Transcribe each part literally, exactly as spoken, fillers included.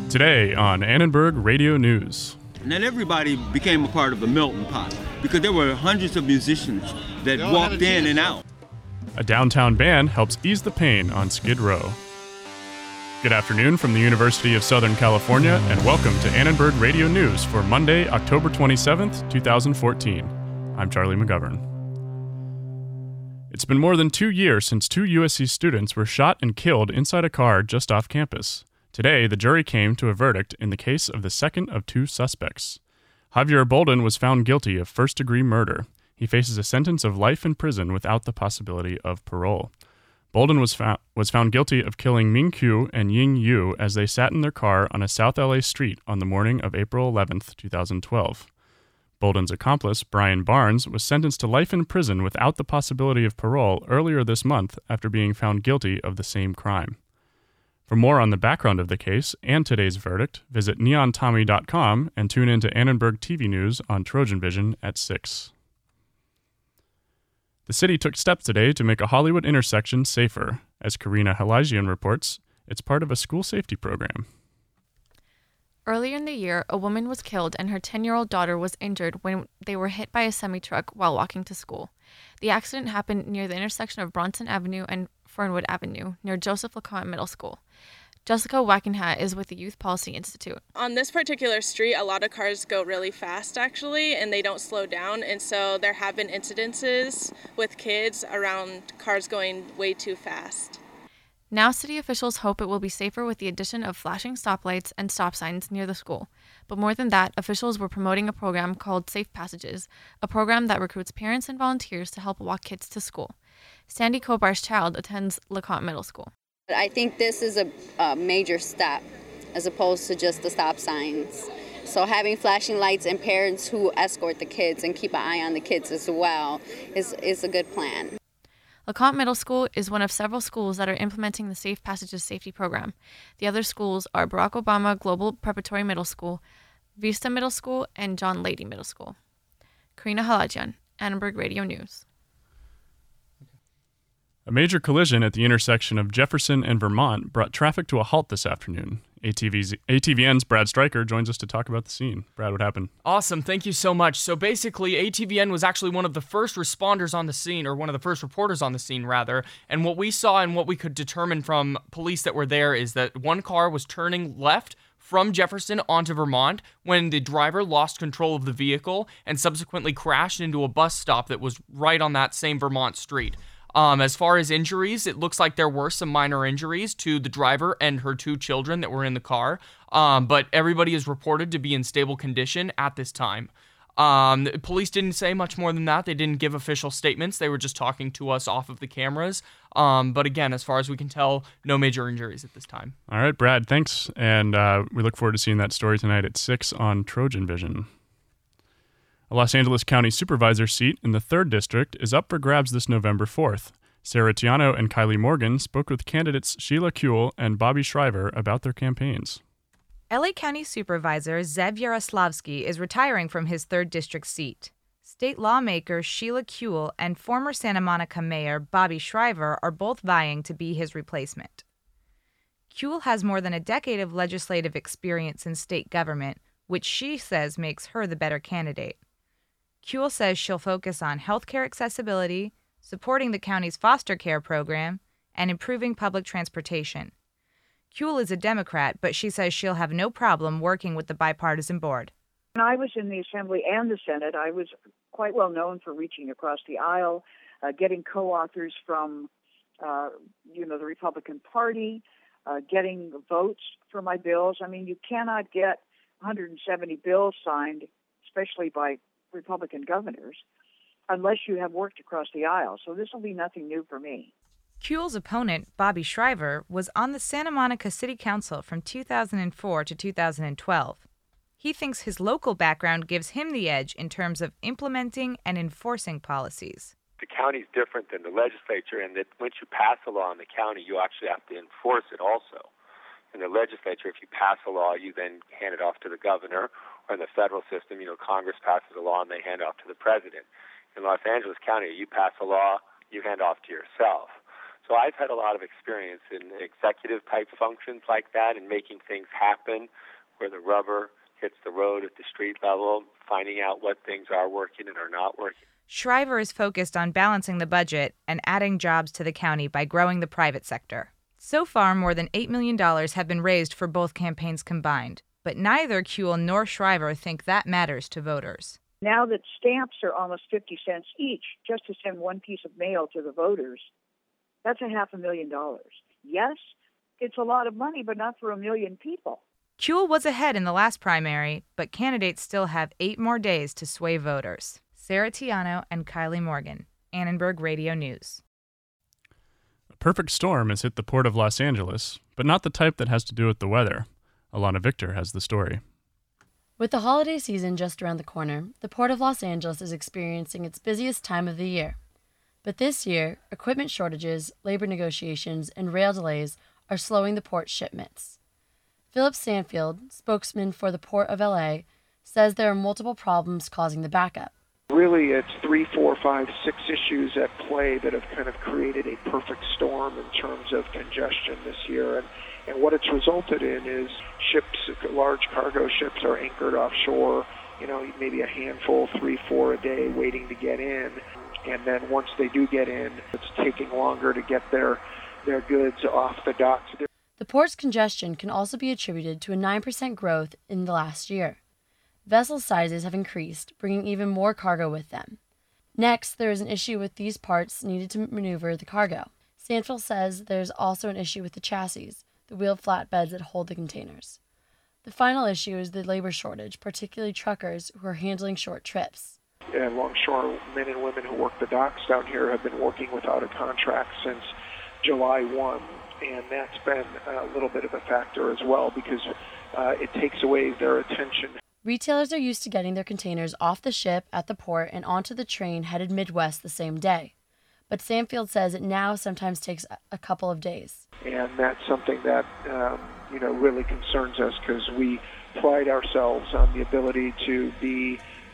Today on Annenberg Radio News. Not everybody became a part of the melting pot because there were hundreds of musicians that walked in and out. A downtown band helps ease the pain on Skid Row. Good afternoon from the University of Southern California, and welcome to Annenberg Radio News for Monday, October twenty-seventh, twenty fourteen. I'm Charlie McGovern. It's been more than two years since two U S C students were shot and killed inside a car just off campus. Today, the jury came to a verdict in the case of the second of two suspects. Javier Bolden was found guilty of first-degree murder. He faces a sentence of life in prison without the possibility of parole. Bolden was, fo- was found guilty of killing Ming Qiu and Ying Yu as they sat in their car on a South L A street on the morning of April eleventh, twenty twelve. Bolden's accomplice, Brian Barnes, was sentenced to life in prison without the possibility of parole earlier this month after being found guilty of the same crime. For more on the background of the case and today's verdict, visit neon tommy dot com and tune in to Annenberg T V News on Trojan Vision at six. The city took steps today to make a Hollywood intersection safer. As Karina Halajian reports, it's part of a school safety program. Earlier in the year, a woman was killed and her ten-year-old daughter was injured when they were hit by a semi-truck while walking to school. The accident happened near the intersection of Bronson Avenue and Fernwood Avenue, near Joseph LeCompte Middle School. Jessica Wackenhat is with the Youth Policy Institute. On this particular street, a lot of cars go really fast, actually, and they don't slow down. And so there have been incidences with kids around cars going way too fast. Now city officials hope it will be safer with the addition of flashing stoplights and stop signs near the school. But more than that, officials were promoting a program called Safe Passages, a program that recruits parents and volunteers to help walk kids to school. Sandy Kobar's child attends LeCompte Middle School. I think this is a, a major step as opposed to just the stop signs. So having flashing lights and parents who escort the kids and keep an eye on the kids as well is, is a good plan. LeCompte Middle School is one of several schools that are implementing the Safe Passages safety program. The other schools are Barack Obama Global Preparatory Middle School, Vista Middle School, and John Lady Middle School. Karina Halajian, Annenberg Radio News. A major collision at the intersection of Jefferson and Vermont brought traffic to a halt this afternoon. A T V's, A T V N's Brad Stryker joins us to talk about the scene. Brad, what happened? Awesome. Thank you so much. So basically, A T V N was actually one of the first responders on the scene, or one of the first reporters on the scene, rather. And what we saw and what we could determine from police that were there is that one car was turning left from Jefferson onto Vermont when the driver lost control of the vehicle and subsequently crashed into a bus stop that was right on that same Vermont street. Um, as far as injuries, it looks like there were some minor injuries to the driver and her two children that were in the car, um, but everybody is reported to be in stable condition at this time. Um, the police didn't say much more than that. They didn't give official statements. They were just talking to us off of the cameras. Um, but again, as far as we can tell, no major injuries at this time. All right, Brad, thanks. And uh, we look forward to seeing that story tonight at six on Trojan Vision. A Los Angeles County Supervisor seat in the third District is up for grabs this November fourth. Sarah Tiano and Kylie Morgan spoke with candidates Sheila Kuehl and Bobby Shriver about their campaigns. L A County Supervisor Zev Yaroslavsky is retiring from his third District seat. State lawmaker Sheila Kuehl and former Santa Monica Mayor Bobby Shriver are both vying to be his replacement. Kuehl has more than a decade of legislative experience in state government, which she says makes her the better candidate. Kuehl says she'll focus on healthcare accessibility, supporting the county's foster care program, and improving public transportation. Kuehl is a Democrat, but she says she'll have no problem working with the bipartisan board. When I was in the Assembly and the Senate, I was quite well known for reaching across the aisle, uh, getting co-authors from, uh, you know, the Republican Party, uh, getting votes for my bills. I mean, you cannot get one hundred seventy bills signed, especially by Republican governors, unless you have worked across the aisle. So this will be nothing new for me. Kuehl's opponent, Bobby Shriver, was on the Santa Monica City Council from two thousand four to two thousand twelve. He thinks his local background gives him the edge in terms of implementing and enforcing policies. The county is different than the legislature in that once you pass a law in the county, you actually have to enforce it also. In the legislature, if you pass a law, you then hand it off to the governor. Or in the federal system, you know, Congress passes a law and they hand off to the president. In Los Angeles County, you pass a law, you hand off to yourself. So So I've had a lot of experience in executive type functions like that and making things happen where the rubber hits the road at the street level, finding out what things are working and are not working. Shriver is focused on balancing the budget and adding jobs to the county by growing the private sector. So far, more than eight million dollars have been raised for both campaigns combined, but neither Kuehl nor Shriver think that matters to voters. Now that stamps are almost fifty cents each, just to send one piece of mail to the voters, that's a half a million dollars. Yes, it's a lot of money, but not for a million people. Kuehl was ahead in the last primary, but candidates still have eight more days to sway voters. Sarah Tiano and Kylie Morgan, Annenberg Radio News. A perfect storm has hit the Port of Los Angeles, but not the type that has to do with the weather. Alana Victor has the story. With the holiday season just around the corner, the Port of Los Angeles is experiencing its busiest time of the year. But this year, equipment shortages, labor negotiations, and rail delays are slowing the port's shipments. Philip Sanfield, spokesman for the Port of L A, says there are multiple problems causing the backup. Really, it's three, four, five, six issues at play that have kind of created a perfect storm in terms of congestion this year. And, and what it's resulted in is ships, large cargo ships are anchored offshore, you know, maybe a handful, three, four a day waiting to get in. And then once they do get in, it's taking longer to get their, their goods off the docks. The port's congestion can also be attributed to a nine percent growth in the last year. Vessel sizes have increased, bringing even more cargo with them. Next, there is an issue with these parts needed to maneuver the cargo. Sanfield says there's also an issue with the chassis, the wheeled flatbeds that hold the containers. The final issue is the labor shortage, particularly truckers who are handling short trips. Uh, longshore men and women who work the docks down here have been working without a contract since July first, and that's been a little bit of a factor as well because uh, it takes away their attention. Retailers are used to getting their containers off the ship at the port and onto the train headed Midwest the same day. But Sanfield says it now sometimes takes a couple of days. And that's something that um, you know really concerns us because we pride ourselves on the ability to be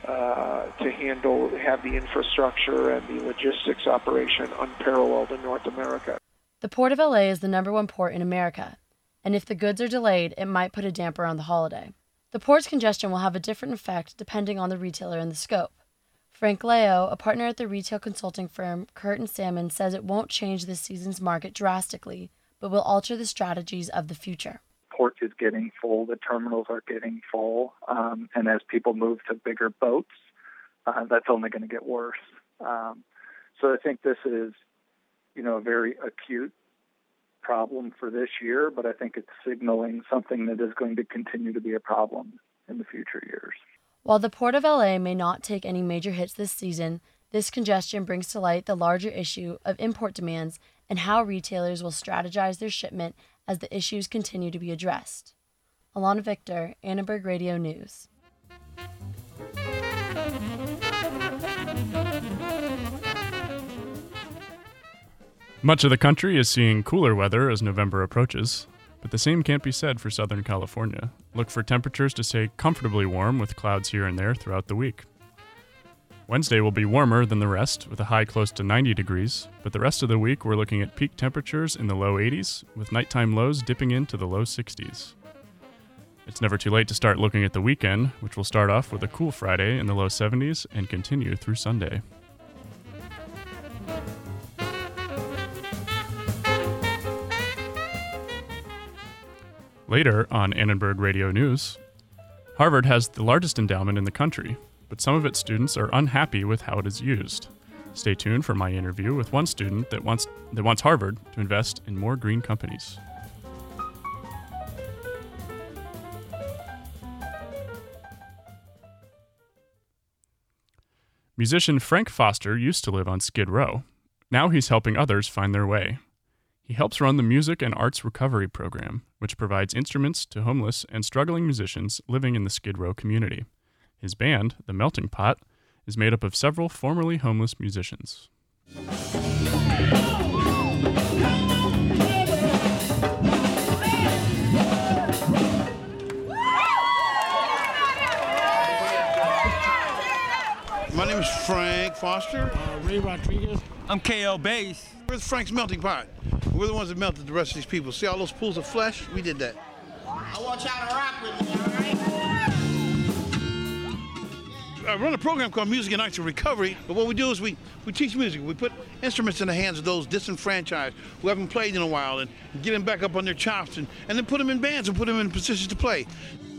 uh, to handle, have the infrastructure and the logistics operation unparalleled in North America. The Port of L A is the number one port in America, and if the goods are delayed, it might put a damper on the holiday. The port's congestion will have a different effect depending on the retailer and the scope. Frank Leo, a partner at the retail consulting firm Kurt and Salmon, says it won't change this season's market drastically, but will alter the strategies of the future. Port is getting full, the terminals are getting full, um, and as people move to bigger boats, uh, that's only going to get worse. Um, so I think this is, you know, a very acute problem for this year, but I think it's signaling something that is going to continue to be a problem in the future years. While the Port of L A may not take any major hits this season, this congestion brings to light the larger issue of import demands and how retailers will strategize their shipment as the issues continue to be addressed. Alana Victor, Annenberg Radio News. Much of the country is seeing cooler weather as November approaches, but the same can't be said for Southern California. Look for temperatures to stay comfortably warm with clouds here and there throughout the week. Wednesday will be warmer than the rest, with a high close to ninety degrees, but the rest of the week we're looking at peak temperatures in the low eighties, with nighttime lows dipping into the low sixties. It's never too late to start looking at the weekend, which will start off with a cool Friday in the low seventies and continue through Sunday. Later on Annenberg Radio News, Harvard has the largest endowment in the country, but some of its students are unhappy with how it is used. Stay tuned for my interview with one student that wants that wants Harvard to invest in more green companies. Musician Frank Foster used to live on Skid Row. Now he's helping others find their way. He helps run the Music and Arts Recovery Program, which provides instruments to homeless and struggling musicians living in the Skid Row community. His band, The Melting Pot, is made up of several formerly homeless musicians. My name is Frank. Foster. Uh, Ray Rodriguez. I'm K L Bass. We're Frank's Melting Pot. We're the ones that melted the rest of these people. See all those pools of flesh? We did that. I want y'all to rock with me, all right? I run a program called Music and Arts and Recovery, but what we do is we, we teach music. We put instruments in the hands of those disenfranchised who haven't played in a while and get them back up on their chops and, and then put them in bands and put them in positions to play.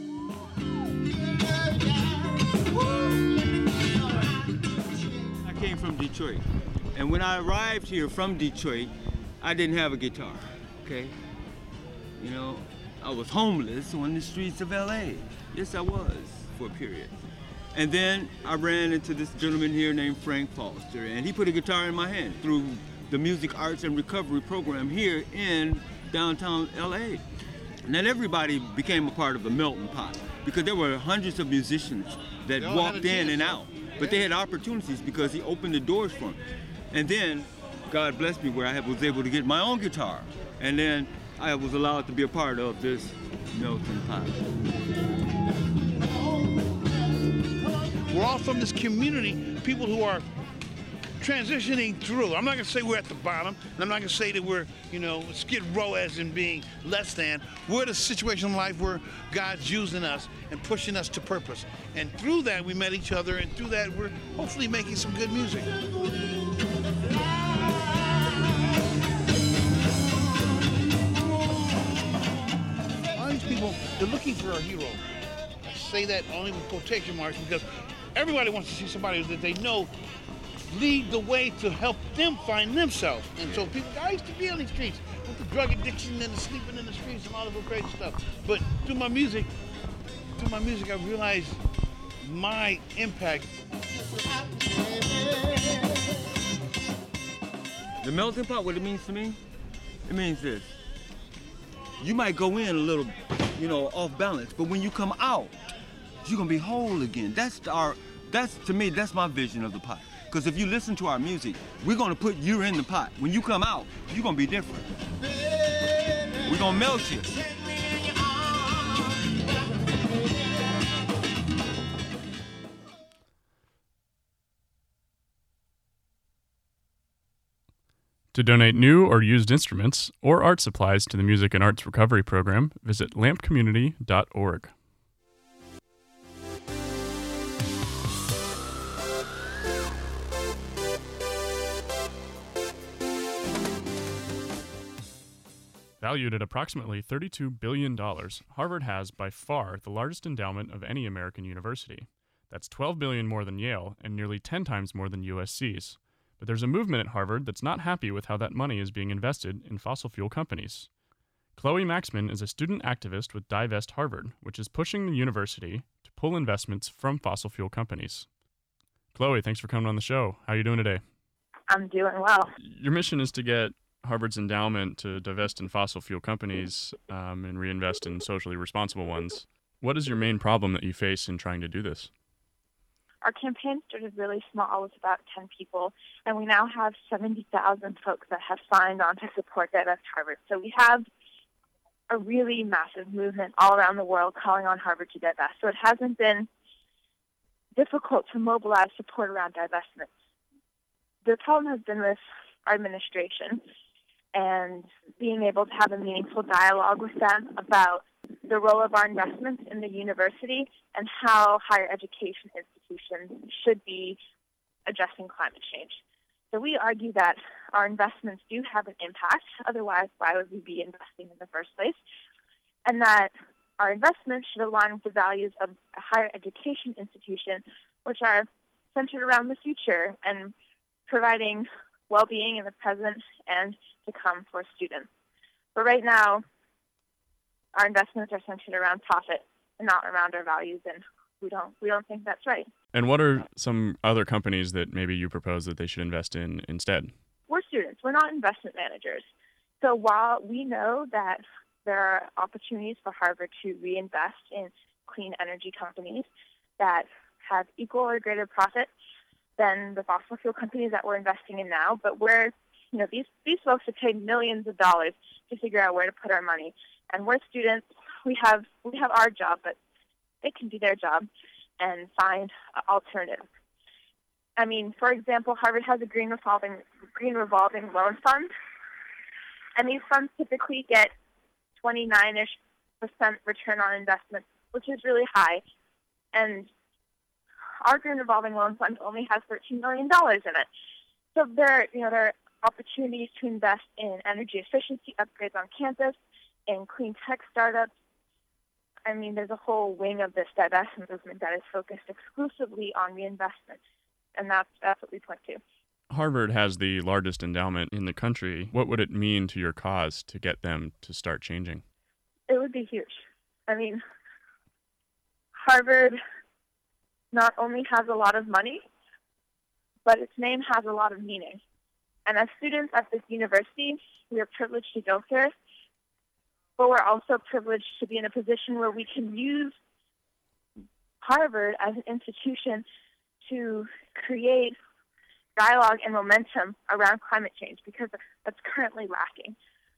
I came from Detroit, and when I arrived here from Detroit, I didn't have a guitar, okay? You know, I was homeless on the streets of L A. Yes, I was for a period. And then I ran into this gentleman here named Frank Foster, and he put a guitar in my hand through the Music Arts and Recovery program here in downtown L A. And then everybody became a part of the melting pot because there were hundreds of musicians that walked in and out, but they had opportunities because he opened the doors for them. And then God blessed me where I was able to get my own guitar, and then I was allowed to be a part of this melting pot. We're all from this community, people who are transitioning through. I'm not gonna say we're at the bottom, and I'm not gonna say that we're, you know, Skid Row as in being less than. We're at a situation in life where God's using us and pushing us to purpose. And through that, we met each other, and through that, we're hopefully making some good music. All these people, they're looking for a hero. I say that only with quotation marks because everybody wants to see somebody that they know lead the way to help them find themselves. And so people, I used to be on these streets with the drug addiction and the sleeping in the streets and all of the crazy stuff. But through my music, through my music, I realized my impact. The melting pot, what it means to me, it means this. You might go in a little, you know, off balance, but when you come out, you're gonna be whole again. That's our, that's to me, that's my vision of the pot. Because if you listen to our music, we're gonna put you in the pot. When you come out, you're gonna be different. We're gonna melt you. To donate new or used instruments or art supplies to the Music and Arts Recovery Program, visit lamp community dot org. Valued at approximately thirty-two billion dollars, Harvard has by far the largest endowment of any American university. That's twelve billion dollars more than Yale and nearly ten times more than U S C's. But there's a movement at Harvard that's not happy with how that money is being invested in fossil fuel companies. Chloe Maxman is a student activist with Divest Harvard, which is pushing the university to pull investments from fossil fuel companies. Chloe, thanks for coming on the show. How are you doing today? I'm doing well. Your mission is to get Harvard's endowment to divest in fossil fuel companies um, and reinvest in socially responsible ones. What is your main problem that you face in trying to do this? Our campaign started really small with about ten people, and we now have seventy thousand folks that have signed on to support Divest Harvard. So we have a really massive movement all around the world calling on Harvard to divest. So it hasn't been difficult to mobilize support around divestment. The problem has been with our administration and being able to have a meaningful dialogue with them about the role of our investments in the university and how higher education institutions should be addressing climate change. So we argue that our investments do have an impact, otherwise why would we be investing in the first place? And that our investments should align with the values of a higher education institution, which are centered around the future and providing well-being in the present and to come for students. But right now, our investments are centered around profit and not around our values, and we don't we don't think that's right. And what are some other companies that maybe you propose that they should invest in instead? We're students. We're not investment managers. So while we know that there are opportunities for Harvard to reinvest in clean energy companies that have equal or greater profit than the fossil fuel companies that we're investing in now, but we're, you know, these these folks have paid millions of dollars to figure out where to put our money. And we're students. We have we have our job, but they can do their job and find an alternative. I mean, for example, Harvard has a green revolving green revolving loan fund, and these funds typically get twenty-nine-ish percent return on investment, which is really high. And our green revolving loan fund only has thirteen million dollars in it. So there, you know, there are opportunities to invest in energy efficiency upgrades on campus, in clean tech startups. I mean, there's a whole wing of this divestment movement that is focused exclusively on reinvestment, and that's that's what we point to. Harvard has the largest endowment in the country. What would it mean to your cause to get them to start changing? It would be huge. I mean, Harvard not only has a lot of money, but its name has a lot of meaning. And as students at this university, we are privileged to go here, but we're also privileged to be in a position where we can use Harvard as an institution to create dialogue and momentum around climate change, because that's currently lacking.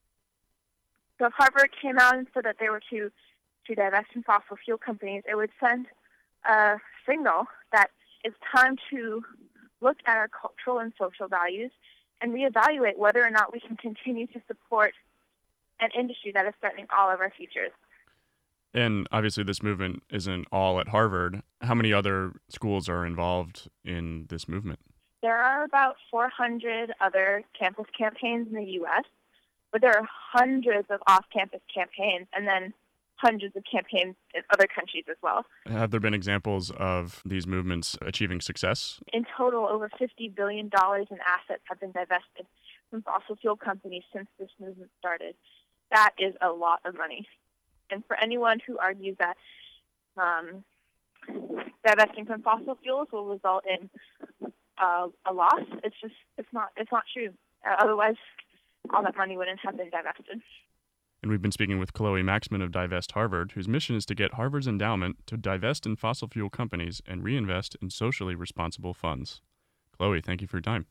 So if Harvard came out and said that they were to, to divest from fossil fuel companies, it would send a signal that it's time to look at our cultural and social values and reevaluate whether or not we can continue to support an industry that is threatening all of our futures. And obviously this movement isn't all at Harvard. How many other schools are involved in this movement? There are about four hundred other campus campaigns in the U S, but there are hundreds of off-campus campaigns and then hundreds of campaigns in other countries as well. Have there been examples of these movements achieving success? In total, over fifty billion dollars in assets have been divested from fossil fuel companies since this movement started. That is a lot of money. And for anyone who argues that um, divesting from fossil fuels will result in uh, a loss, it's just it's not it's not true. Uh, otherwise, all that money wouldn't have been divested. And we've been speaking with Chloe Maxman of Divest Harvard, whose mission is to get Harvard's endowment to divest in fossil fuel companies and reinvest in socially responsible funds. Chloe, thank you for your time.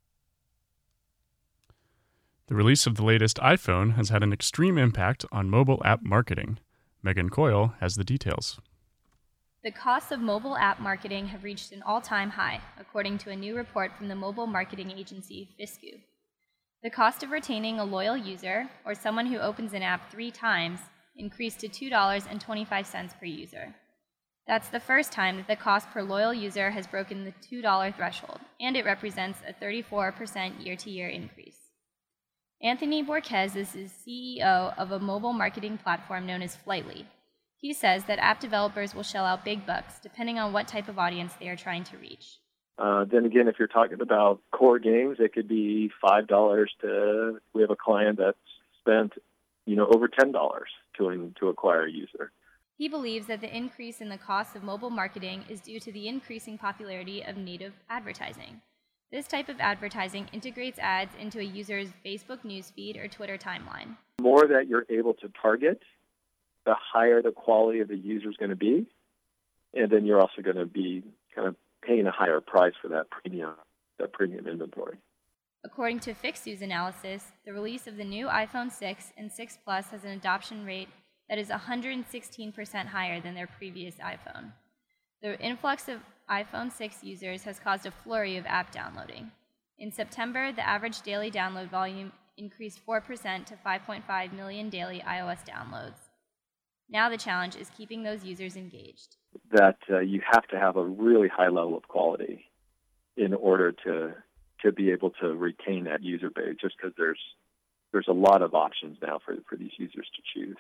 The release of the latest iPhone has had an extreme impact on mobile app marketing. Megan Coyle has the details. The costs of mobile app marketing have reached an all-time high, according to a new report from the mobile marketing agency Fisku. The cost of retaining a loyal user, or someone who opens an app three times, increased to two dollars and twenty-five cents per user. That's the first time that the cost per loyal user has broken the two dollars threshold, and it represents a thirty-four percent year-to-year increase. Anthony Borquez is the C E O of a mobile marketing platform known as Flightly. He says that app developers will shell out big bucks depending on what type of audience they are trying to reach. Uh, then again, if you're talking about core games, it could be five dollars to, we have a client that's spent, you know, over ten dollars to, to acquire a user. He believes that the increase in the cost of mobile marketing is due to the increasing popularity of native advertising. This type of advertising integrates ads into a user's Facebook newsfeed or Twitter timeline. The more that you're able to target, the higher the quality of the user is going to be, and then you're also going to be kind of paying a higher price for that premium, that premium inventory. According to Fixu's analysis, the release of the new iPhone six and six Plus has an adoption rate that is one hundred sixteen percent higher than their previous iPhone. The influx of iPhone six users has caused a flurry of app downloading. In September, the average daily download volume increased four percent to five point five million daily iOS downloads. Now the challenge is keeping those users engaged. That uh, you have to have a really high level of quality in order to to be able to retain that user base, just because there's there's a lot of options now for, for these users to choose.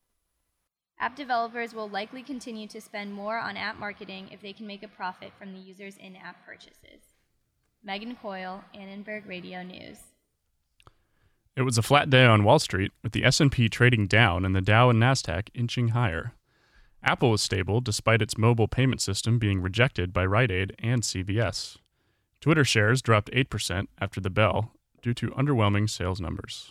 App developers will likely continue to spend more on app marketing if they can make a profit from the users' in-app purchases. Megan Coyle, Annenberg Radio News. It was a flat day on Wall Street, with the S and P trading down and the Dow and Nasdaq inching higher. Apple was stable despite its mobile payment system being rejected by Rite Aid and C V S. Twitter shares dropped eight percent after the bell due to underwhelming sales numbers.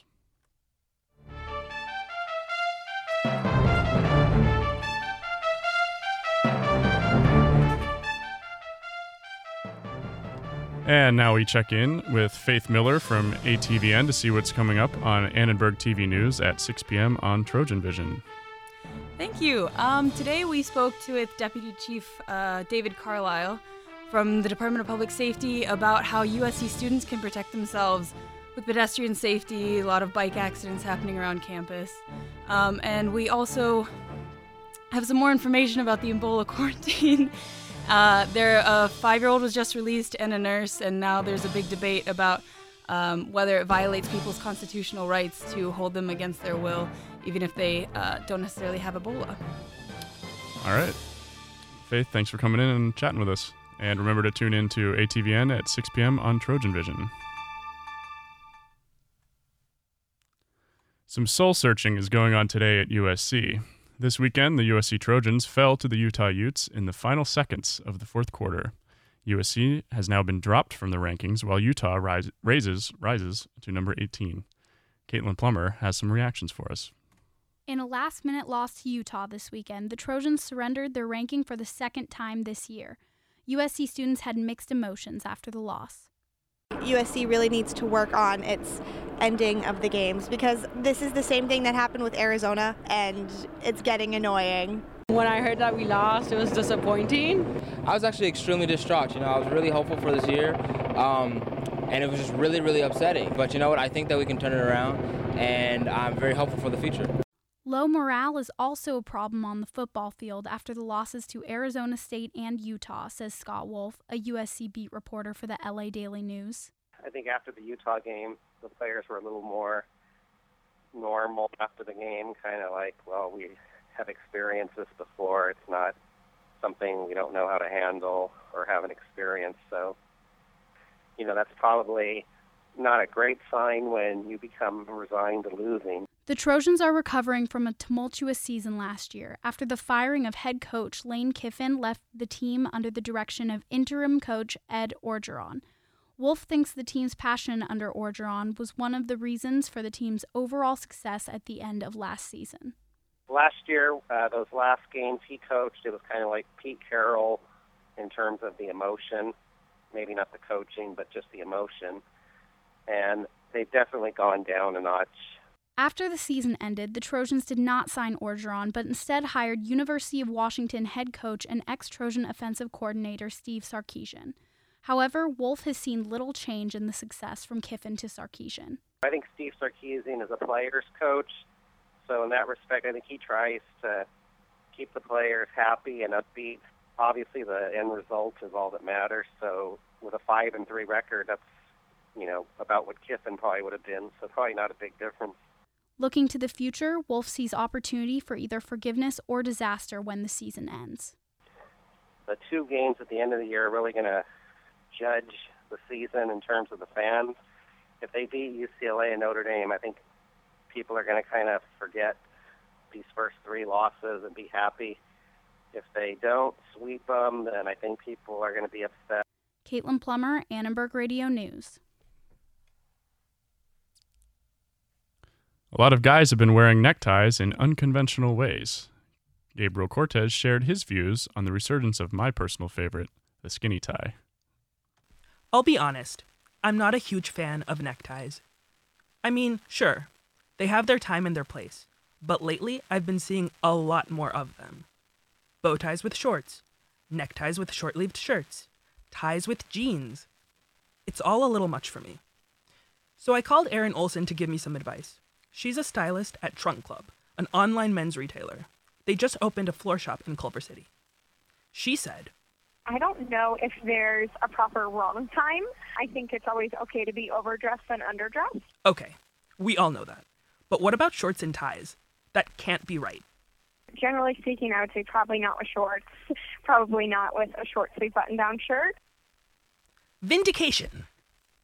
And now we check in with Faith Miller from A T V N to see what's coming up on Annenberg T V News at six p.m. on Trojan Vision. Thank you. Um, today we spoke to with Deputy Chief uh, David Carlisle from the Department of Public Safety about how U S C students can protect themselves with pedestrian safety, a lot of bike accidents happening around campus. Um, and we also have some more information about the Ebola quarantine. Uh, there, a five-year-old was just released and a nurse, and now there's a big debate about um, whether it violates people's constitutional rights to hold them against their will, even if they uh, don't necessarily have Ebola. All right. Faith, thanks for coming in and chatting with us. And remember to tune in to A T V N at six p.m. on Trojan Vision. Some soul searching is going on today at U S C. This weekend, the U S C Trojans fell to the Utah Utes in the final seconds of the fourth quarter. U S C has now been dropped from the rankings, while Utah rise, raises, rises to number eighteen. Caitlin Plummer has some reactions for us. In a last-minute loss to Utah this weekend, the Trojans surrendered their ranking for the second time this year. U S C students had mixed emotions after the loss. U S C really needs to work on its ending of the games because this is the same thing that happened with Arizona, and it's getting annoying. When I heard that we lost, it was disappointing. I was actually extremely distraught. You know, I was really hopeful for this year, um, and it was just really, really upsetting. But you know what? I think that we can turn it around, and I'm very hopeful for the future. Low morale is also a problem on the football field after the losses to Arizona State and Utah, says Scott Wolf, a U S C beat reporter for the L A Daily News. I think after the Utah game, the players were a little more normal after the game, kind of like, well, we have experienced this before. It's not something we don't know how to handle or haven't experienced. So, you know, that's probably not a great sign when you become resigned to losing. The Trojans are recovering from a tumultuous season last year after the firing of head coach Lane Kiffin left the team under the direction of interim coach Ed Orgeron. Wolf thinks the team's passion under Orgeron was one of the reasons for the team's overall success at the end of last season. Last year, uh, those last games he coached, it was kind of like Pete Carroll in terms of the emotion, maybe not the coaching, but just the emotion. And they've definitely gone down a notch. After the season ended, the Trojans did not sign Orgeron, but instead hired University of Washington head coach and ex-Trojan offensive coordinator Steve Sarkisian. However, Wolf has seen little change in the success from Kiffin to Sarkisian. I think Steve Sarkisian is a player's coach, so in that respect, I think he tries to keep the players happy and upbeat. Obviously, the end result is all that matters, so with a five and three record, that's, you know, about what Kiffin probably would have been, so probably not a big difference. Looking to the future, Wolf sees opportunity for either forgiveness or disaster when the season ends. The two games at the end of the year are really going to judge the season in terms of the fans. If they beat U C L A and Notre Dame, I think people are going to kind of forget these first three losses and be happy. If they don't sweep them, then I think people are going to be upset. Caitlin Plummer, Annenberg Radio News. A lot of guys have been wearing neckties in unconventional ways. Gabriel Cortez shared his views on the resurgence of my personal favorite, the skinny tie. I'll be honest, I'm not a huge fan of neckties. I mean, sure, they have their time and their place, but lately I've been seeing a lot more of them. Bow ties with shorts, neckties with short-sleeved shirts, ties with jeans. It's all a little much for me. So I called Erin Olson to give me some advice. She's a stylist at Trunk Club, an online men's retailer. They just opened a floor shop in Culver City. She said, I don't know if there's a proper wrong time. I think it's always okay to be overdressed and underdressed. Okay, we all know that. But what about shorts and ties? That can't be right. Generally speaking, I would say probably not with shorts, probably not with a short sleeve button-down shirt. Vindication.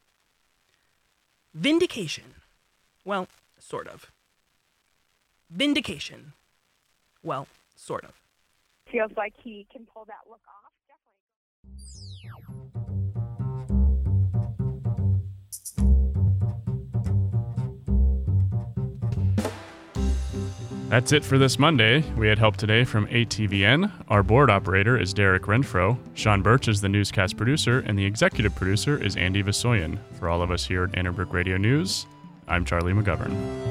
Vindication. Well, sort of. Vindication. Well, sort of. Feels like he can pull that look off. That's it for this Monday. We had help today from A T V N. Our board operator is Derek Renfro. Sean Birch is the newscast producer, and the executive producer is Andy Vasoyan. For all of us here at Annenberg Radio News, I'm Charlie McGovern.